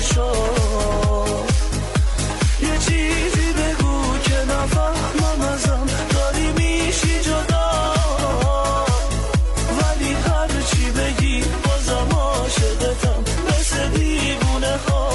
چشام. یه چیزی بگو که نفهمم ازم داری میشی جدا، ولی هر چی بگی بازم عاشقتم مثل دیوونه ها.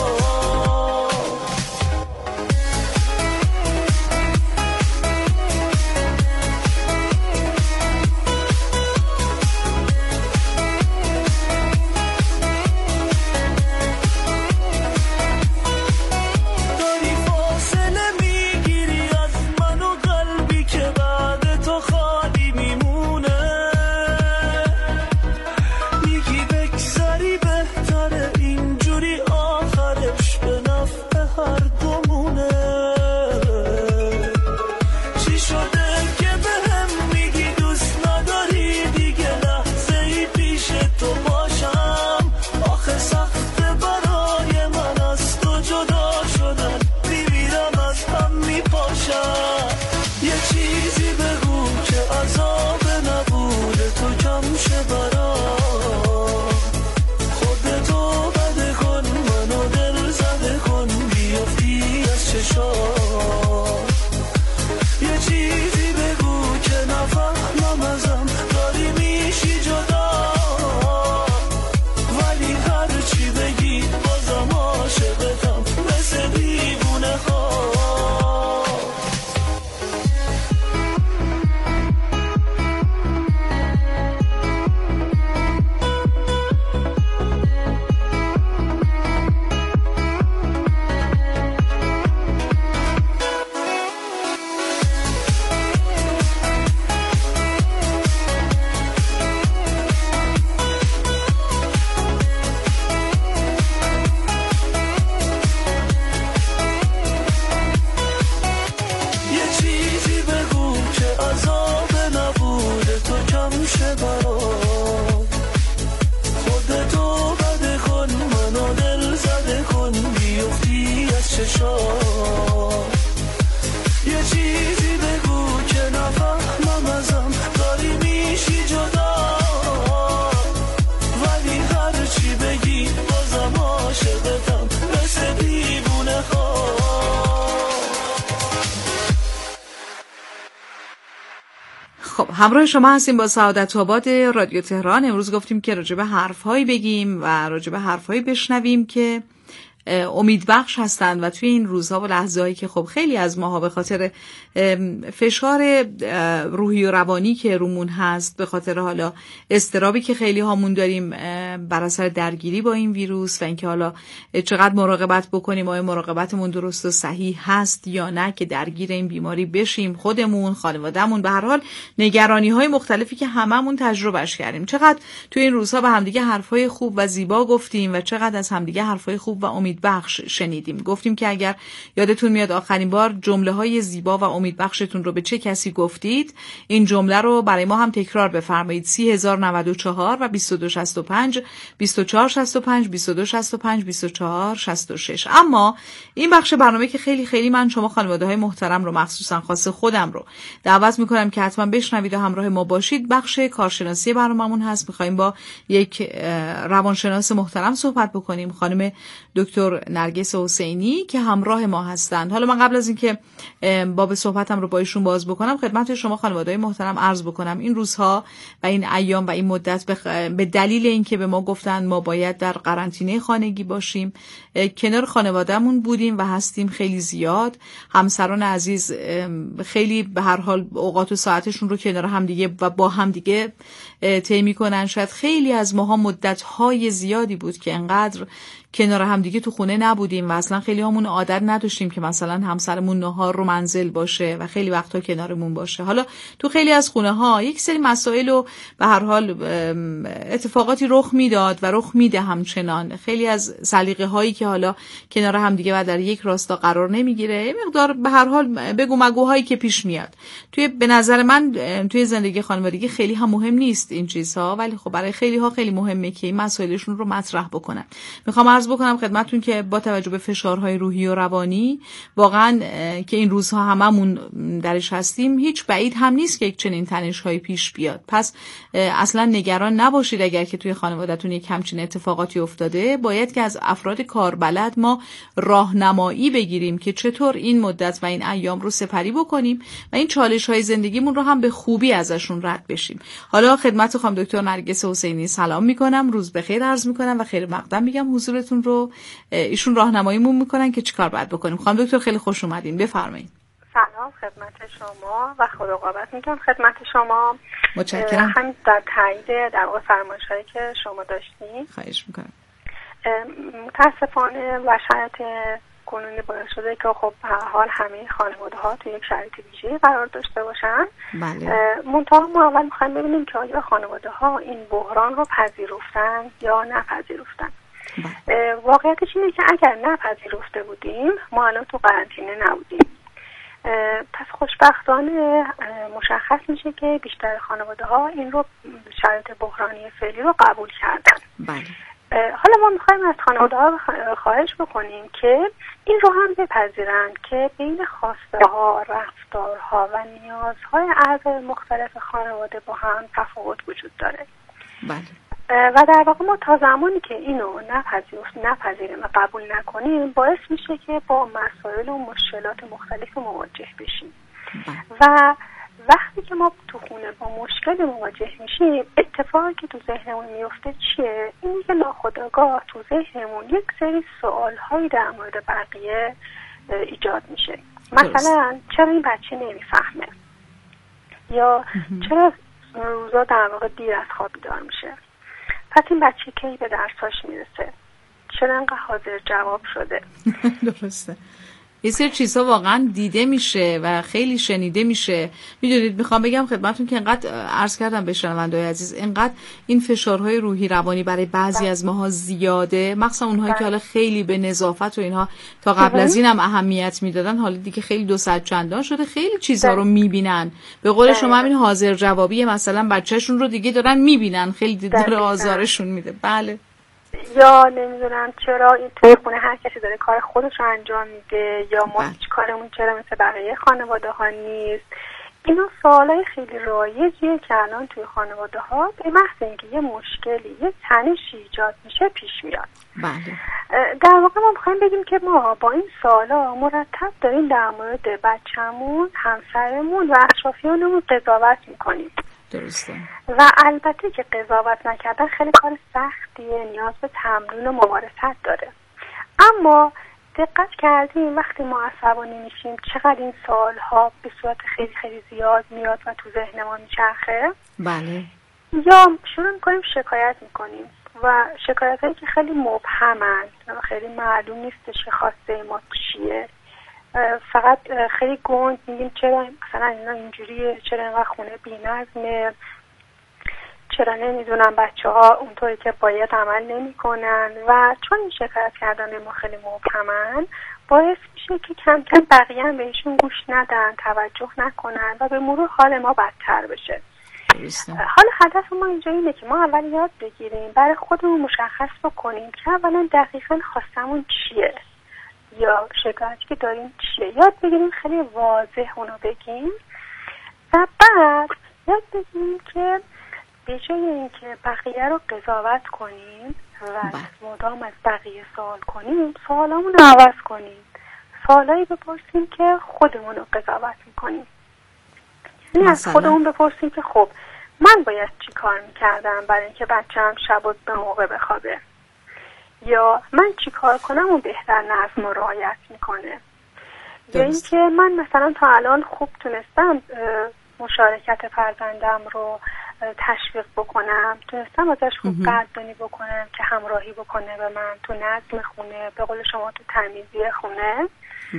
خب همراه شما هستیم با سعادت آباد رادیو تهران. امروز گفتیم که راجع به حرف‌هایی بگیم و راجع به حرف‌هایی بشنویم که امیدبخش هستند و توی این روزها و لحظه‌هایی که خب خیلی از ماها به خاطر فشار روحی و روانی که رومون هست، به خاطر حالا اضطرابی که خیلی هامون داریم بر اثر درگیری با این ویروس و اینکه حالا چقدر مراقبت بکنیم، آیا مراقبتمون درست و صحیح هست یا نه که درگیر این بیماری بشیم، خودمون، خانوادهمون، به هر حال نگرانی‌های مختلفی که هممون تجربهش کردیم. چقدر توی این روزها به همدیگه حرفای خوب و زیبا گفتیم و چقدر از همدیگه حرفای خوب و امیدبخش شنیدیم. گفتیم که اگر یادتون میاد آخرین بار جمله‌های زیبا و امیدبخشتون رو به چه کسی گفتید، این جمله رو برای ما هم تکرار بفرمایید. 3094 و 2265 2465 2265 2466. اما این بخش برنامه که خیلی خیلی من شما خانواده‌های محترم رو، مخصوصا خاص خودم رو دعوت می‌کنم که حتما بشنوید و همراه ما باشید. بخش کارشناسی برنامه‌مون هست. می‌خوایم با یک روانشناس محترم صحبت بکنیم، خانم دکتر نرگس حسینی که همراه ما هستند. حالا من قبل از اینکه باب صحبتم رو با ایشون باز بکنم، خدمت شما خانواده‌های محترم عرض بکنم این روزها و این ایام و این مدت به دلیل اینکه به ما گفتن ما باید در قرنطینه خانگی باشیم، کنار خانواده‌مون بودیم و هستیم خیلی زیاد. همسران عزیز خیلی به هر حال اوقات و ساعتشون رو کنار هم دیگه و با هم دیگه طی می‌کنن. شاید خیلی از ماها مدت‌های زیادی بود که انقدر کنار هم دیگه تو خونه نبودیم و اصلا خیلی همون عادت نداشتیم که مثلا همسرمون نهار رو منزل باشه و خیلی وقتا کنارمون باشه. حالا تو خیلی از خونه ها یک سری مسائل و به هر حال اتفاقاتی رخ میداد و رخ میده همچنان. خیلی از سلیقه هایی که حالا کنار هم دیگه و در یک راستا قرار نمیگیره، یه مقدار به هر حال بگو مگوهایی که پیش میاد. به نظر من توی زندگی خانوادگی خیلی هم مهم نیست این چیزها، ولی خب برای خیلی ها خیلی مهمه که این مسائلشون رو مطرح بکنن. میخوام عرض بکنم خدمتتون که با توجه به فشارهای روحی و روانی واقعا که این روزها هممون درش هستیم، هیچ بعید هم نیست که یک چنین تنش‌هایی پیش بیاد. پس اصلا نگران نباشید اگر که توی خانواده‌تون یک همچین اتفاقاتی افتاده. باید که از افراد کاربلد ما راهنمایی بگیریم که چطور این مدت و این ایام رو سپری بکنیم و این چالش‌های زندگیمون رو هم به خوبی ازشون رد بشیم. حالا خدمت خانم دکتر نرگس حسینی سلام میکنم، روز بخیر عرض میکنم و خیر مقدم میگم حضورتون رو. ایشون راهنماییمون میکنن که چیکار باید بکنیم. خانم دکتر خیلی خوش اومدین، بفرمایید. سلام خدمت شما و خداقابت میگم خدمت شما. متشکرم. هم در تایید در واقع فرمایش‌هایی که شما داشتین. خواهش میکنم. متاسفانه و شرایط کنونی باعث شده که خب به هر حال همه خانواده‌ها توی یک شرایط ویژه‌ای قرار داشته باشن. بله. منتها ما اول می‌خوایم ببینیم که آیا خانواده‌ها این بحران رو پذیرفتن یا نپذیرفتن. واقعیتش اینه که اگر نپذیرفته بودیم ما الان تو قرنطینه نبودیم. پس خوشبختانه مشخص میشه که بیشتر خانواده‌ها این رو شرایط بحرانی فعلی رو قبول کردن. بله. حالا ما میخوایم از خانواده‌ها خواهش بکنیم که این رو هم بپذیرن که بین خواسته‌ها، رفتارها و نیازهای اعضای مختلف خانواده با هم تفاوت وجود داره. بله. و در واقع ما تا زمانی که اینو نپذیریم و قبول نکنیم باعث میشه که با مسائل و مشکلات مختلف مواجه بشیم. و وقتی که ما تو خونه با مشکل مواجه میشیم، اتفاقی که تو ذهنمون میفته چیه؟ اینی که ناخودآگاه تو ذهنمون یک سری سوالهایی در مورد بقیه ایجاد میشه. مثلا چرا این بچه نمیفهمه؟ یا چرا روزا در واقع دیر از خواب بیدار میشه؟ پس این بچه کی به درساش میرسه؟ چرا انقدر حاضر جواب شده؟ درسته. یه سری چیزها واقعا دیده میشه و خیلی شنیده میشه. میدونید میخوام بگم خدمتون که انقدر عرض کردم به شنونده‌های عزیز، انقدر این فشارهای روحی روانی برای بعضی از ماها زیاده، مخصوصا اونهایی که حالا خیلی به نظافت و اینها تا قبل از این هم اهمیت میدادن، حالا دیگه خیلی دو صد چندان شده، خیلی چیزها رو میبینن. به قول شما همین حاضر جوابی مثلا بچه‌شون رو دیگه دارن میبینن، خیلی داره آزارشون میده. بله. یا نمیدونم چرا این توی خونه هر کسی داره کار خودش رو انجام میده، یا ما هیچ کارمون چرا مثل بقیه خانواده ها نیست. اینا سوالای خیلی رایجیه که الان توی خانواده ها به محض اینکه یه مشکلی، یه تنشی ایجاد میشه پیش میاد. بله. در واقع ما میخوایم بگیم که ما با این سوالا مرتب داریم در مورد بچه‌مون، همسرمون و اطرافیانمون قضاوت میکنیم. درسته. و البته که قضاوت نکردن خیلی کار سختیه، نیاز به تمرین و ممارست داره. اما دقت کردیم وقتی ما عصبانی میشیم چقدر این سوالها به صورت خیلی خیلی زیاد میاد و تو ذهن ما میچرخه؟ بله. یا شروع میکنیم شکایت میکنیم و شکایت هایی که خیلی مبهمن و خیلی معلوم نیستش که خواسته ما چیه، فقط خیلی گنگ میگیم چرا مثلا اینا اینجوریه، چرا اینقدر خونه بی‌نظمه، چرا نمیدونم بچه‌ها اونطوری که باید عمل نمی‌کنن. و چون این شکایت کردن ما خیلی مبهمن باعث میشه که کم کم بقیه هم بهشون گوش ندن، توجه نکنن و به مرور حال ما بدتر بشه. حالا هدف ما اینجا اینه که ما اول یاد بگیریم برای خودمون مشخص بکنیم که اولا دقیقاً خواستمون چیه یا شکایتی که داریم چیه، یاد بگیریم خیلی واضح اونو بگیم و بعد یاد بگیریم که به جای اینکه بقیه رو قضاوت کنیم و مدام از بقیه سوال کنیم، سوالامون رو عوض کنیم، سوالایی بپرسیم که خودمون رو قضاوت میکنیم. یعنی از خودمون بپرسیم که خب من باید چی کار میکردم برای اینکه بچه‌م شب به موقع بخوابه، یا من چی کار کنم اون بهتر نظم و رعایت میکنه، یا اینکه من مثلا تا الان خوب تونستم مشارکت فرزندم رو تشویق بکنم، تونستم ازش خوب قدردانی بکنم که همراهی بکنه به من تو نظم خونه، به قول شما تو تمیزی خونه.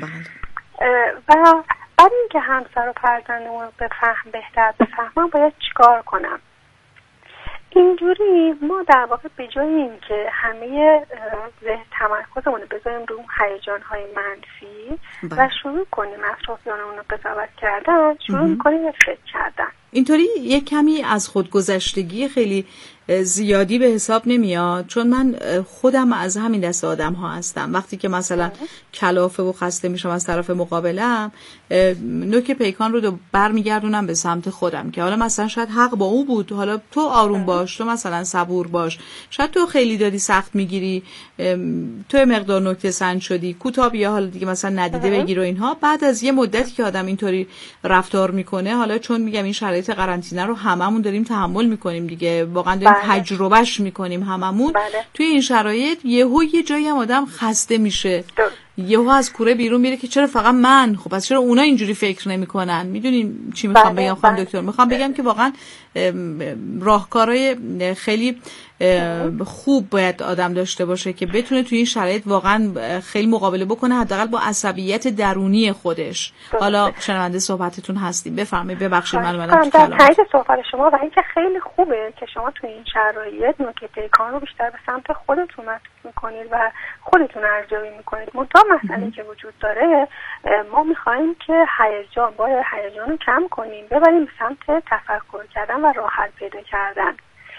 و بعد اینکه همسر و فرزندمون رو بهتر بفهمم باید چیکار کنم. اینجوری ما در واقع به جای این که همه تمرکزمون رو بذاریم رو هیجان‌های منفی و شروع کنیم اطرافیانمون رو قضاوت کردن، شروع می‌کنیم به فکر کردن. اینطوری یک کمی از خودگذشتگی خیلی زیادی به حساب نمیاد، چون من خودم از همین دست آدم ها هستم. وقتی که مثلا کلافه و خسته میشم از طرف مقابلم، نوک پیکان رو برمیگردونم به سمت خودم که حالا مثلا شاید حق با او بود، حالا تو آروم باش، تو مثلا صبور باش، شاید تو خیلی داری سخت میگیری، تو مقدار نکته سنج شدی، کوتاه بیا حالا دیگه مثلا ندیده بگیر و اینها. بعد از یه مدتی که آدم اینطوری رفتار میکنه، حالا چون میگم این شرایط قرنطینه رو هممون داریم تحمل میکنیم دیگه، واقعا داریم تجربهش میکنیم هممون. توی این شرایط یه جایی هم آدم خسته میشه، یهو از کوره بیرون میره که چرا فقط من، خب پس چرا اونا اینجوری فکر نمیکنن؟ میدونین چی میخوام بگم خانم دکتر؟ میخوام بگم که واقعا راهکارهای خیلی خوب باید آدم داشته باشه که بتونه توی این شرایط واقعا خیلی مقابله بکنه، حداقل با عصبیت درونی خودش. حالا شنونده صحبتتون هستیم، بفرمایید. ببخشید من تو کلام. در تایید صحبت شما و اینکه خیلی خوبه که شما توی این شرایط نوک پیکان رو بیشتر به سمت خودتون میکنید و خودتون ارزیابی میکنید. منتها مسئله که وجود داره، ما میخوایم که هیجان رو کم کنیم، ببریم به سمت تفکر کردن و راه حل پیدا کردن.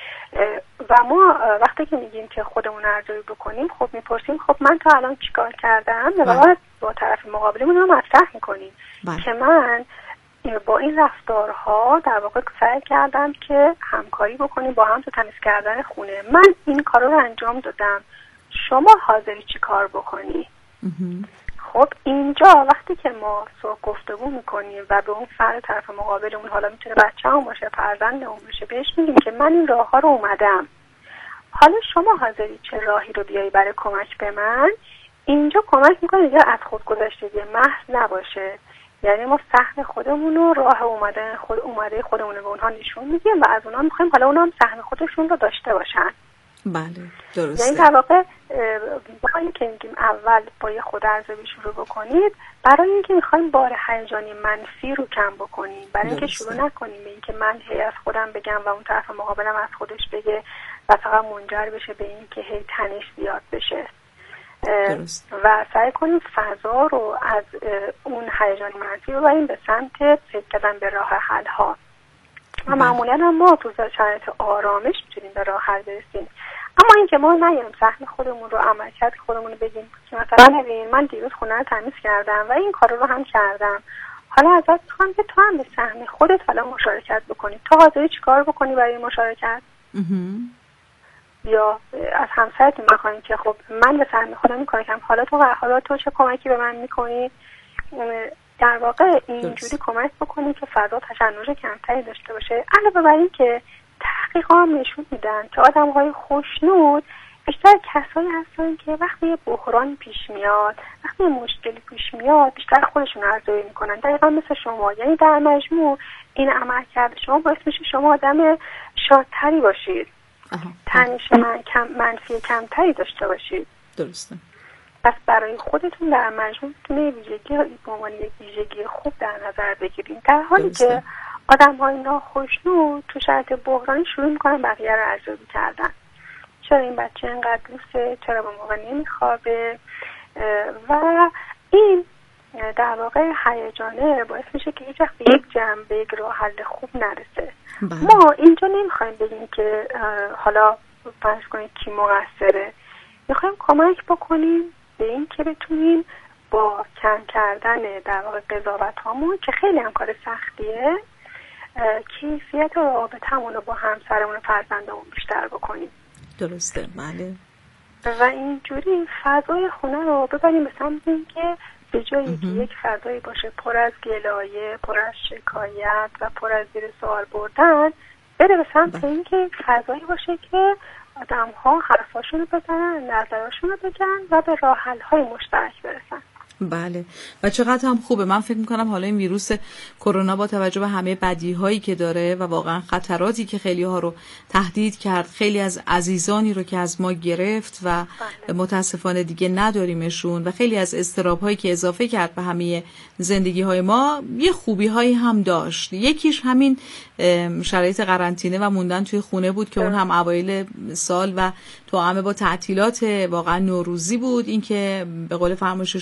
و ما وقتی که میگیم که خودمون ارزیابی بکنیم، خب میپرسیم خب من تا الان چیکار کردم و با طرف مقابلمون رو مطرح میکنیم که من با این رفتارها در واقع سعی کردم که همکاری بکنیم با هم تو تمیز کردن خونه. من این کار رو انجام دادم، شما حاضری چی کار بکنی؟ خب اینجا وقتی که ما گفتگو میکنیم و به اون فرد طرف مقابلمون، حالا میتونه بچه‌مون باشه، فرزندمون باشه، بهش میگیم که من این راه ها رو اومدم، حالا شما حاضری چه راهی رو بیایی برای کمک به من؟ اینجا کمک میکنه دیگه از خودگذشتگی محض نباشه، یعنی ما سهم خودمون رو، راه اومده خودمون رو به اونها نشون میدیم و از اونها میخوایم حالا اونها هم سهم خودشون رو داشته باشن. بله درسته. یعنی در واقع با اینکه میگیم اول با یه خود ارزیابی شروع بکنید، برای اینکه میخوایم بار هیجانی منفی رو کم بکنیم، برای اینکه شروع نکنیم به اینکه من هی از خودم بگم و اون طرف مقابلم از خودش بگه و فقط منجر بشه به اینکه هی تنش زیاد بشه. و سعی کنیم فضا رو از اون هیجان منفی ببریم به سمت فکر کردن به راه حل ها. و معمولا هم ما تو شرایط آرامش میتونیم به راه حل برسیم. اما اینکه ما نگیم سهم خودمون رو، عملکرد خودمون رو بگیم که مثلا ببین من دیروز خونه رو تمیز کردم و این کار رو هم کردم، حالا ازت میخوام که تو هم به سهم خودت حالا مشارکت بکنی. تو حاضری چیکار بکنی برای مشارکت؟ یا از همسرت میخواین که خب من به سهم خودم میکنم، حالا تو چه کمکی به من میکنی؟ در واقع اینجوری کمک بکنی که فضا تشنج کمتری داشته باشه. علاوه بر این که تحقیقات هم نشون میدن که آدم‌های خوشنود بیشتر کسایی هستن که وقتی یه بحران پیش میاد، وقتی یه مشکلی پیش میاد، بیشتر خودشون ارزیابی میکنن. دقیقا مثل شما، یعنی در مجموع این عمل کرده شما باعث میشه شما آدم شادتری باشید، تنش منفی کمتری داشته باشید. درسته. پس برای خودتون در مجموع میتونه ویژگی به عنوان یک ویژگی خوب در نظر بگیریم، در حالی که آدم‌های ناخوشنود تو شرایط بحرانی شروع میکنن بقیه رو ارزیابی کردن. چرا این بچه اینقدر لوسه، چرا به موقع نمیخوابه؟ و این در واقع هیجانه باعث میشه که هیچ وقت به یک جنبه، یک راه حل خوب نرسه. ما اینجا نمیخوایم بگیم که حالا فرض کنید کی مقصره، میخوایم کمک بکنیم به این که بتونیم با کم کردن در واقع قضاوت هامون که خیلی هم کار سختیه، کیفیت رابطمون رو با همسرمون و فرزندمون بیشتر بکنیم. درسته. بله. و اینجوری فضای خونه رو ببریم به سمت اینکه به جایی که یک فضایی باشه پر از گلایه، پر از شکایت و پر از زیر سوال بردن، بره به سمت اینکه فضایی باشه که آدم ها حرفاشون رو بزنن، نظراشون رو بگن و به راه حل های مشترک برسن. بله و چقدر هم خوبه. من فکر میکنم حالا این ویروس کرونا با توجه به همه بدیهایی که داره و واقعا خطراتی که خیلی ها رو تهدید کرد، خیلی از عزیزانی رو که از ما گرفت و متاسفانه دیگه نداریمشون و خیلی از اضطراب‌هایی که اضافه کرد به همه زندگی های ما، یه خوبی هایی هم داشت. یکیش همین شرایط قرنطینه و موندن توی خونه بود که اون هم اوایل سال و توأم با تعطیلات واقعا نوروزی بود. این که به قول فرمایش شما همه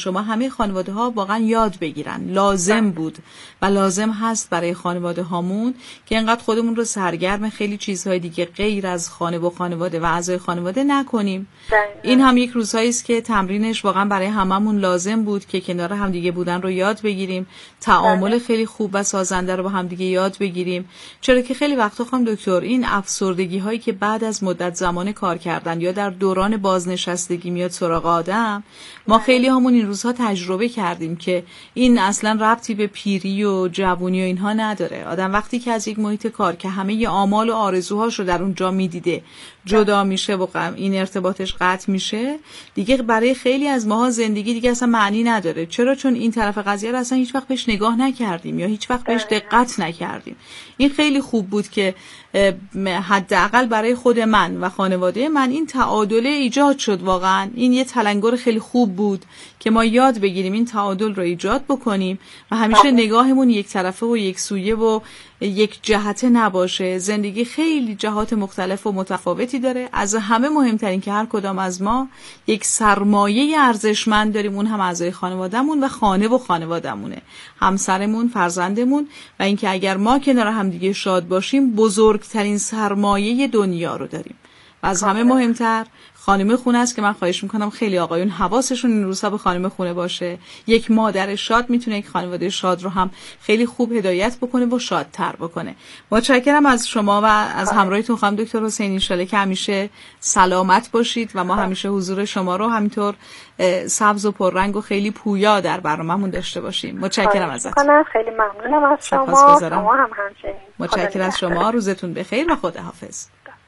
همه خانواده ها واقعا یاد بگیرن. لازم بود و لازم هست برای خانواده هامون که انقدر خودمون رو سرگرم خیلی چیزهای دیگه غیر از خانه و خانواده و اعضای خانواده نکنیم. این هم یک روزهایی است که تمرینش واقعا برای هممون لازم بود که کنار همدیگه بودن رو یاد بگیریم، تعامل خیلی خوب و سازنده رو با همدیگه یاد بگیریم. چرا که خیلی وقتا خانم دکتر این افسردگی هایی که بعد از مدت زمان کار کردن یا در دوران بازنشستگی میاد سراغ آدم، ما خیلی همون این روزها تجربه کردیم که این اصلا ربطی به پیری و جوونی و اینها نداره. آدم وقتی که از یک محیط کار که همه ی آمال و آرزوهاش رو در اونجا میدیده جدا میشه و این ارتباطش قطع میشه، دیگه برای خیلی از ماها زندگی دیگه اصلا معنی نداره. چرا؟ چون این طرف قضیه رو اصلا هیچ وقت بهش نگاه نکردیم یا هیچ وقت بهش دقت نکردیم. این خیلی خوب بود که حداقل برای خود من و خانواده من این تعادل ایجاد شد. واقعا این یه تلنگر خیلی خوب بود که ما یاد بگیریم این تعادل رو ایجاد بکنیم و همیشه نگاهمون یک طرفه و یک سویه و یک جهته نباشه. زندگی خیلی جهات مختلف و متفاوتی داره. از همه مهمترین که هر کدام از ما یک سرمایه ارزشمند داریم، اون هم اعضای خانوادهمون و خانه و خانوادهمونه، همسرمون، فرزندمون، و اینکه اگر ما کنار هم دیگه شاد باشیم بزرگترین سرمایه دنیا رو داریم. و از همه مهمتر خانم خونه است که من خواهش میکنم خیلی آقایون حواسشون این روزها به خانم خونه باشه. یک مادر شاد میتونه یک خانواده شاد رو هم خیلی خوب هدایت بکنه و شادتر بکنه. متشکرم از شما و از همراهیتون خانم دکتر حسینی. ان شاءالله که همیشه سلامت باشید و ما همیشه حضور شما رو همینطور سبز و پررنگ و خیلی پویا در برنامه‌مون داشته باشیم. متشکرم ازتون. خیلی ممنونم از شما. شما هم همچنین. متشکرم از شما. روزتون بخیر و خداحافظ.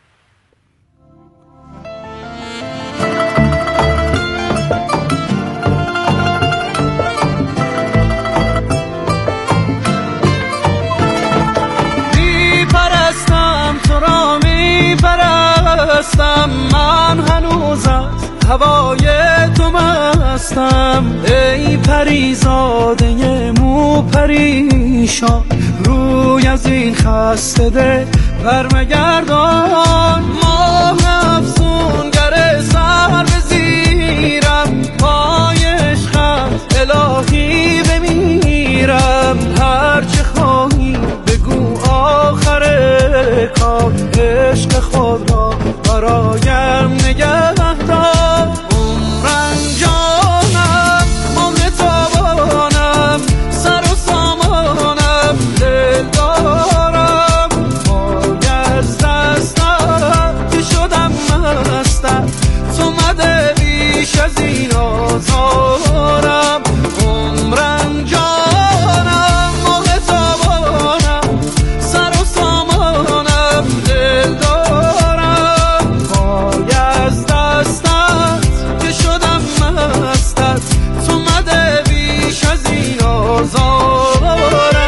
من هنوز از هوای تو مستم، ای پریزاده مو پریشان، روی از این خسته ده برمگردان. ماه افسونگر سر بزیرم، پای عشقت الهی بمیرم. هرچه خواهی بگو آخر کار، عشق خود را برایم نگه دار. عمرم جانم مهر تابانم، سر و سامانم دل دارم. پای از دستم که شدم مستم، تو مده بیش از این آزارم. عمرم جانم مهر تابانم، سر و سامانم دل دارم. پای از دستت که شدم مستت، تو مده بیش از این آزارم.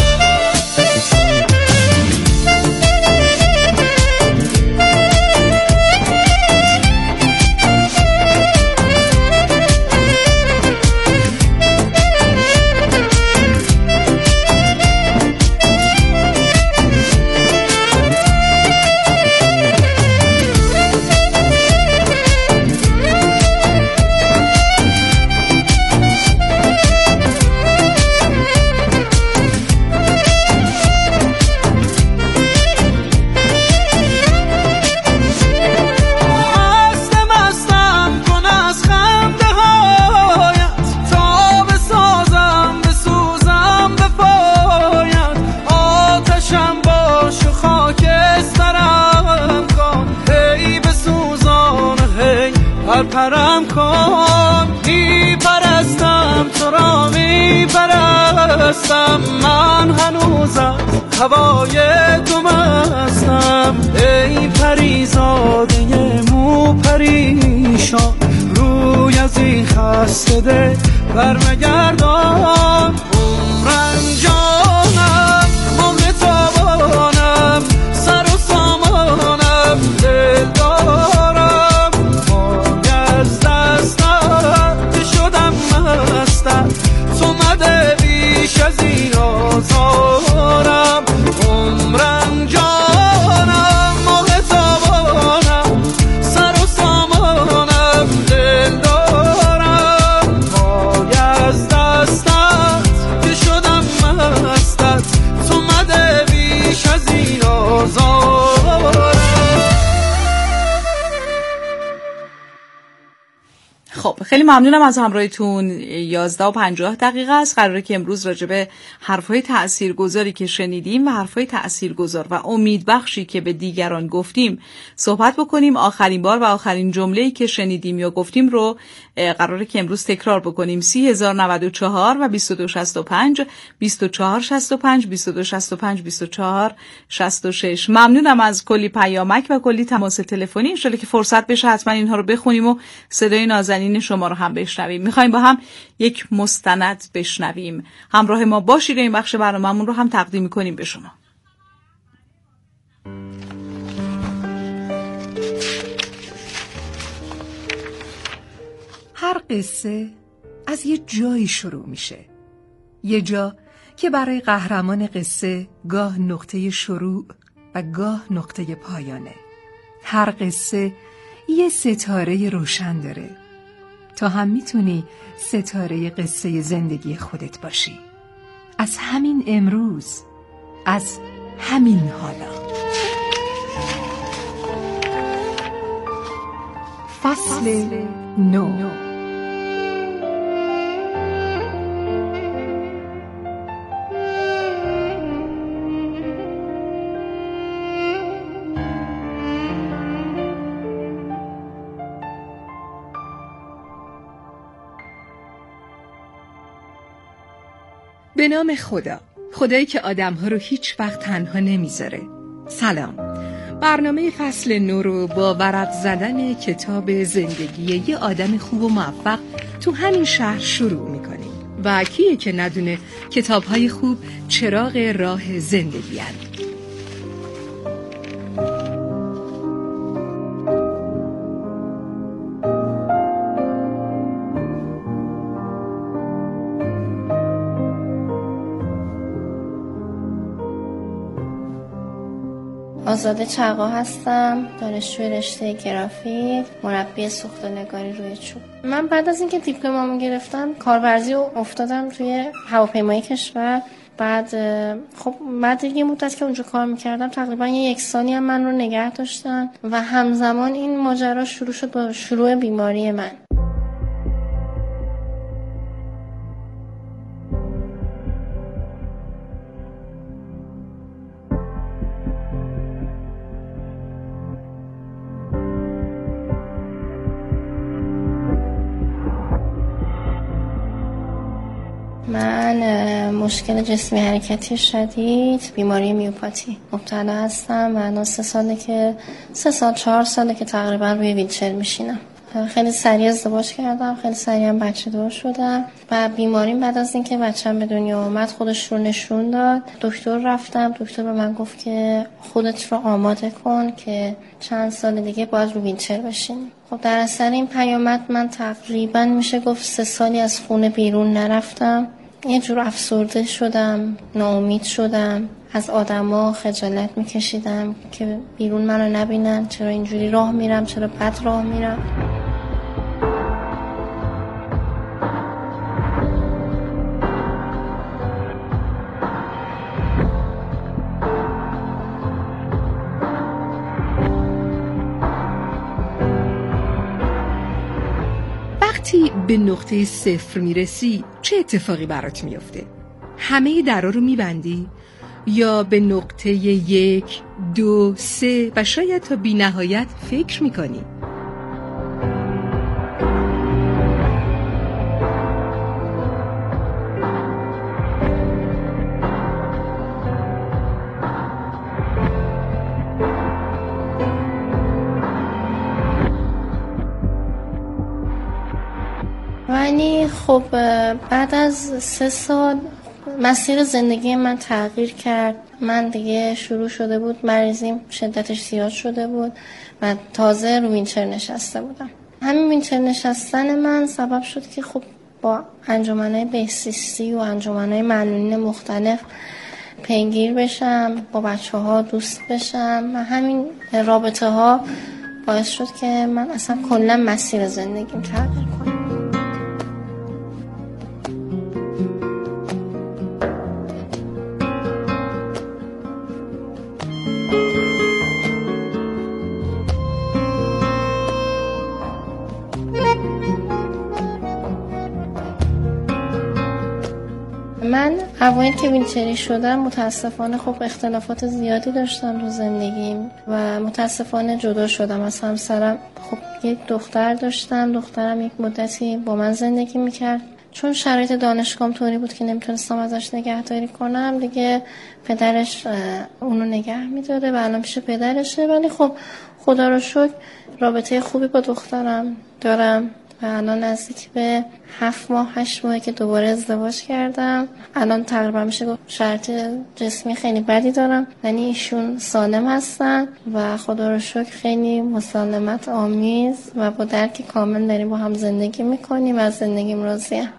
پرم کن، میپرستم تو را میپرستم. من هنوز از هوای تو مستم، ای پریزاده مو پریشان، روی از این خسته ده برمگردان. عمرم جانم مهر تابانم، سر و سامانم دل دارم. از دستم که شدم مستم، تو مده بیش از این آزارم. عمرم جانم مهر تابانم، سر و سامانم دل دارم. پای خیلی ممنونم از همراهیتون. 11:50 است. قراره که امروز راجع به حرفای تاثیرگذاری که شنیدیم و حرفای تاثیرگذار و امیدبخشی که به دیگران گفتیم صحبت بکنیم. آخرین بار و آخرین جمله‌ای که شنیدیم یا گفتیم رو قراره که امروز تکرار بکنیم. 30,094 و 2265 2465 2265 2466. ممنونم از کلی پیامک و کلی تماس تلفنی. ان شاءالله که فرصت بشه حتما اینها رو بخونیم و صدای نازنین شما رو هم بشنویم. میخوایم با هم یک مستند بشنویم. همراه ما باشید. این بخش برنامه‌مون رو هم تقدیم می‌کنیم به شما. هر قصه از یه جایی شروع میشه. یه جا که برای قهرمان قصه گاه نقطه شروع و گاه نقطه پایانه. هر قصه یه ستاره روشن داره. تا هم میتونی ستاره قصه زندگی خودت باشی. از همین امروز، از همین حالا. فصل 9. به نام خدا، خدایی که آدم‌ها رو هیچ وقت تنها نمیذاره. سلام. برنامه فصل 9 رو با ورق زدن کتاب زندگی یه آدم خوب و موفق تو همین شهر شروع میکنیم. و کیه که ندونه کتاب‌های خوب چراغ راه زندگی هست. آزاده چقا هستم، دانشجوی رشته گرافیک، مربی سوخته‌نگاری روی چوب. من بعد از اینکه دیپلمامو گرفتم کارورزی رو افتادم توی هواپیمای کشور. بعد یه مدت که اونجا کار میکردم تقریبا 1 سالی هم من رو نگه داشتن و همزمان این ماجرا شروع شد با شروع بیماری من. من مشکل جسمی حرکتی شدید، بیماری میوپاتی مبتلا هستم و الان 4 ساله که تقریبا روی ویلچر میشینم. خیلی سریع ازدواج کردم، خیلی سریع هم بچه دار شدم و بیماریم بعد از اینکه بچه‌م به دنیا اومد خودش رو نشون داد. دکتر رفتم، دکتر به من گفت که خودت رو آماده کن که چند سال دیگه باید رو ویلچر بشینی. خب در اثر این پیامد من تقریبا میشه گفت 3 سالی از خونه بیرون نرفتم. یه جور افسرده شدم، ناامید شدم، از آدما خجالت میکشیدم که بیرون منو نبینن، چرا اینجوری راه میرم، چرا بد راه میرم. وقتی به نقطه 0 میرسی چه اتفاقی برات میفته؟ همه درا رو میبندی؟ یا به نقطه 1، 2، 3 و شاید تا بی نهایت فکر میکنی؟ ولی خب بعد از 3 سال مسیر زندگی من تغییر کرد. من دیگه شروع شده بود مریضیم شدتش زیاد شده بود و تازه رو ویلچر نشسته بودم. همین ویلچر نشستن من سبب شد که خب با انجمنهای بهزیستی و انجمنهای معلولین مختلف پیگیر بشم، با بچه‌ها دوست بشم و همین رابطه ها باعث شد که من اصلا کلا مسیر زندگیم تغییر کنه. من اوایل که ویلچری شدم متاسفانه خب اختلافات زیادی داشتم تو زندگیم و متاسفانه جدا شدم از همسرم. خب یک دختر داشتم، دخترم یک مدتی با من زندگی میکرد. چون شرایط دانشگاهم طوری بود که نمیتونستم ازش نگهداری کنم، دیگه پدرش اونو نگه میداره و الان پیش پدرشه. ولی خب خدا رو شکر رابطه خوبی با دخترم دارم و الان نزدیک به 7 ماه 8 ماه که دوباره ازدواج کردم. الان تقریبا میشه گفت شرایط جسمی خیلی بدی دارم، یعنی ایشون سالم هستن و خدا رو شکر خیلی مسالمت آمیز و با درک کامل داریم با هم زندگی میکنیم و از زندگیم راضیم.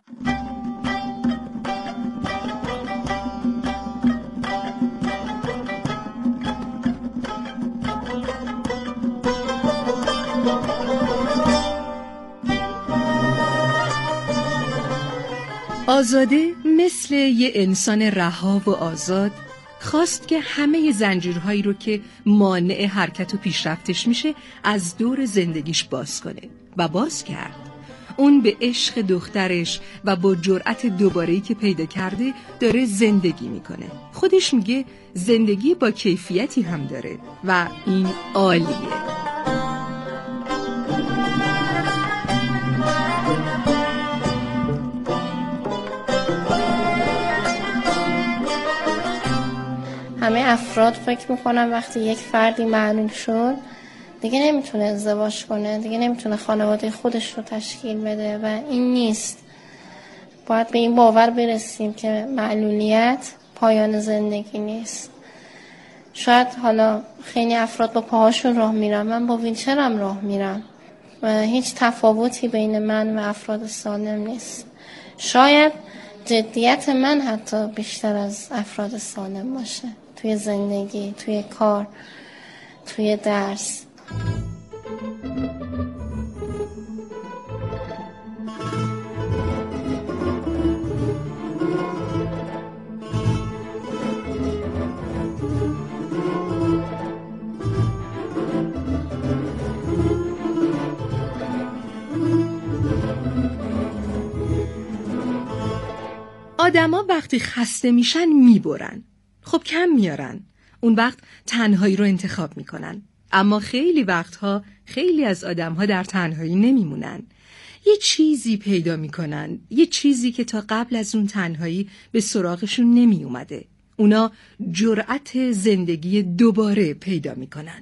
آزاده مثل یه انسان رها و آزاد خواست که همه زنجیرهایی رو که مانع حرکت و پیشرفتش میشه از دور زندگیش باز کنه و باز کرد. اون به عشق دخترش و با جرأت دوباره‌ای که پیدا کرده داره زندگی میکنه. خودش میگه زندگی با کیفیتی هم داره و این عالیه. همه افراد فکر میکنن وقتی یک فردی معلول شد دیگه نمیتونه ازدواج کنه، دیگه نمیتونه خانواده خودش رو تشکیل بده و این نیست. باید به این باور برسیم که معلولیت پایان زندگی نیست. شاید حالا خیلی افراد با پاهاشون راه میرن، من با ویلچرم راه میرم و هیچ تفاوتی بین من و افراد سالم نیست. شاید جدیت من حتی بیشتر از افراد سالم باشه، توی زندگی، توی کار، توی درس. آدما وقتی خسته میشن میبرن، خب کم میارن، اون وقت تنهایی رو انتخاب میکنن. اما خیلی وقتها خیلی از آدمها در تنهایی نمیمونن، یه چیزی پیدا میکنن، یه چیزی که تا قبل از اون تنهایی به سراغشون نمی اومده. اونا جرأت زندگی دوباره پیدا میکنن.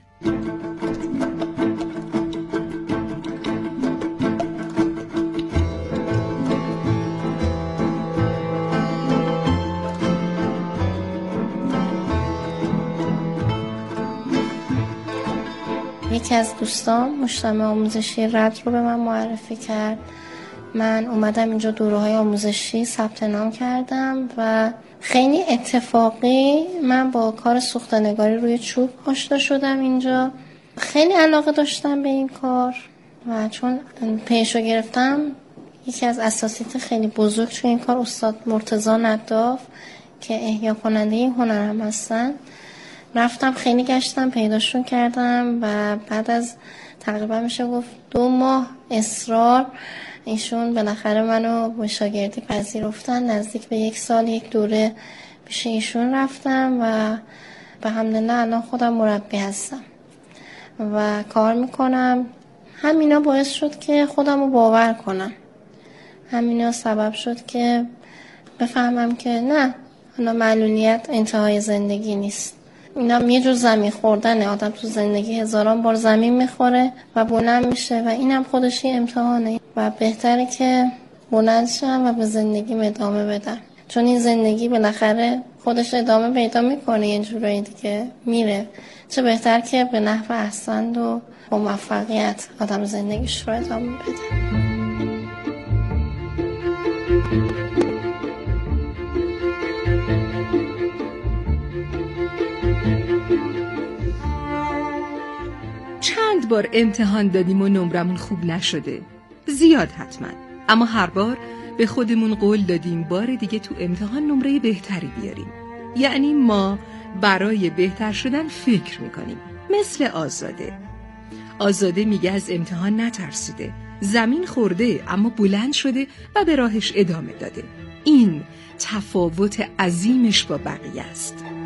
یکی از دوستان مجتمع آموزشی رد رو به من معرفی کرد. من اومدم اینجا دوره‌های آموزشی ثبت نام کردم و خیلی اتفاقی من با کار سوختنگاری روی چوب آشنا شدم اینجا. خیلی علاقه داشتم به این کار و چون پیشو گرفتم، یکی از اساتید خیلی بزرگ تو این کار استاد مرتضی نداف که احیا کننده این هنر هم هستن، رفتم خیلی گشتم پیداشون کردم و بعد از تقریبا میشه گفت 2 ماه اصرار ایشون بالاخره منو به شاگردی پذیرفتن. نزدیک به 1 سال 1 دوره پیش ایشون رفتم و به حمدالله الان خودم مربی هستم و کار میکنم. همینا باعث شد که خودم رو باور کنم، همینا سبب شد که بفهمم که نه، حالا معلولیت انتهای زندگی نیست. اینا یه جور زمین خوردنه. آدم تو زندگی هزاران بار زمین میخوره و بلند میشه و اینم خودش یه امتحانه و بهتره که بلند شم و به زندگیم ادامه بدم، چون این زندگی بالاخره خودش ادامه پیدا میکنه، یه جورایی دیگه میره. چه بهتر که به نحو احسن و با موفقیت آدم زندگیش رو ادامه بده. چند بار امتحان دادیم و نمرمون خوب نشده، زیاد حتما، اما هر بار به خودمون قول دادیم بار دیگه تو امتحان نمره بهتری بیاریم. یعنی ما برای بهتر شدن فکر میکنیم. مثل آزاده میگه از امتحان نترسیده، زمین خورده اما بلند شده و به راهش ادامه داده. این تفاوت عظیمش با بقیه است.